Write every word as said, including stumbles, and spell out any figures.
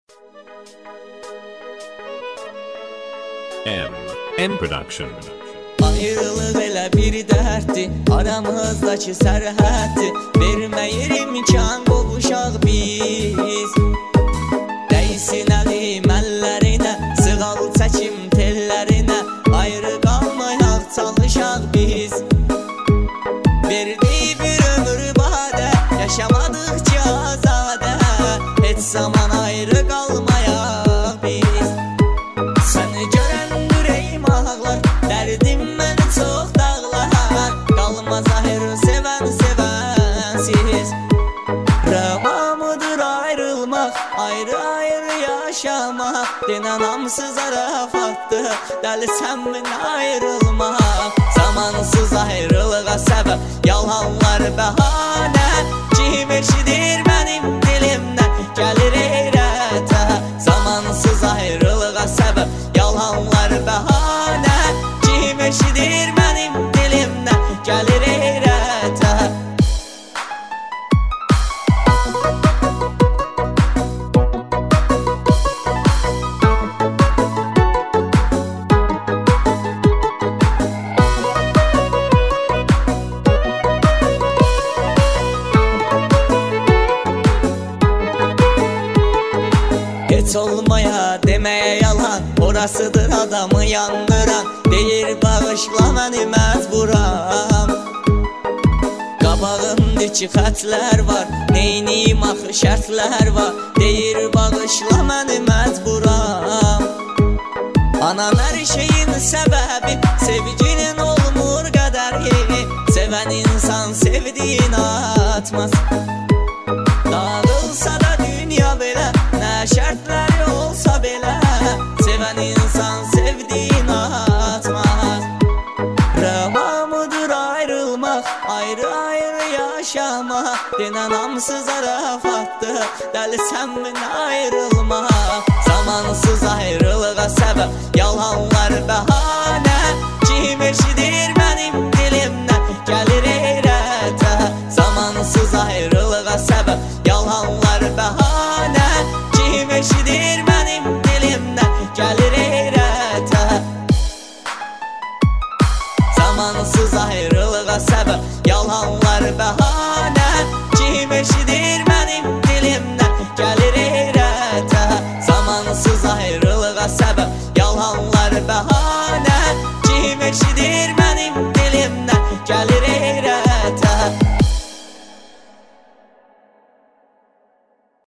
M. M Production. Ayrılıq elə bir dərddir, aramızdakı sərhəddir. Verməyir imkan qovuşaq biz. Dəysin əlim əllərinə, sığal çəkim tellərinə. Ayrı qalmayaq, çalışaq biz. Verdiyi bir ömür badə, yaşamadıqca azadə. Heç zaman ayrı qalmayaq biz. Səni görən ürəyim ağlar, dərdim məni çox dağlar. Qalmaz ayrı sevən sevənsiz. Rəvamıdır ayrılmaq, ayrı-ayrı yaşamaq. Denən hamsız ərafatdır, dəlisən mən ayrılmaq. Zamansız ayrılığa səbəb, yalanlar bəhanə. Kim eşidir mənim dilimdən, gəlir heyrətə. Zamansız ayrılığa səbəb, yalanlar bəhanə. Kim eşidir mənim dilimdən, gəlir heyrətə. Heç olmaya deməyə yalan, orasıdır adamı yandıran. Deyir bağışla məni məcburam. Qabağımdakı xətlər var, neyniyim axı şərtlər var. Deyir bağışla məni məcburam. Anam hər şeyin səbəbi, sevginin olmur qədəri. Sevən insan sevdiyin atmaz. Dağılsa da dünya belə, nə şərtləri olsa belə. Sevən insan sevdiyin atmaz. Rəvamıdır ayrılmaq, ayrı-ayrı yaşamaq. Denən hamsız ərafatdır, dəlisən mən ayrılmaq. Zamansız ayrılığa səbəb, yalanlar bəhanə. Kim eşidir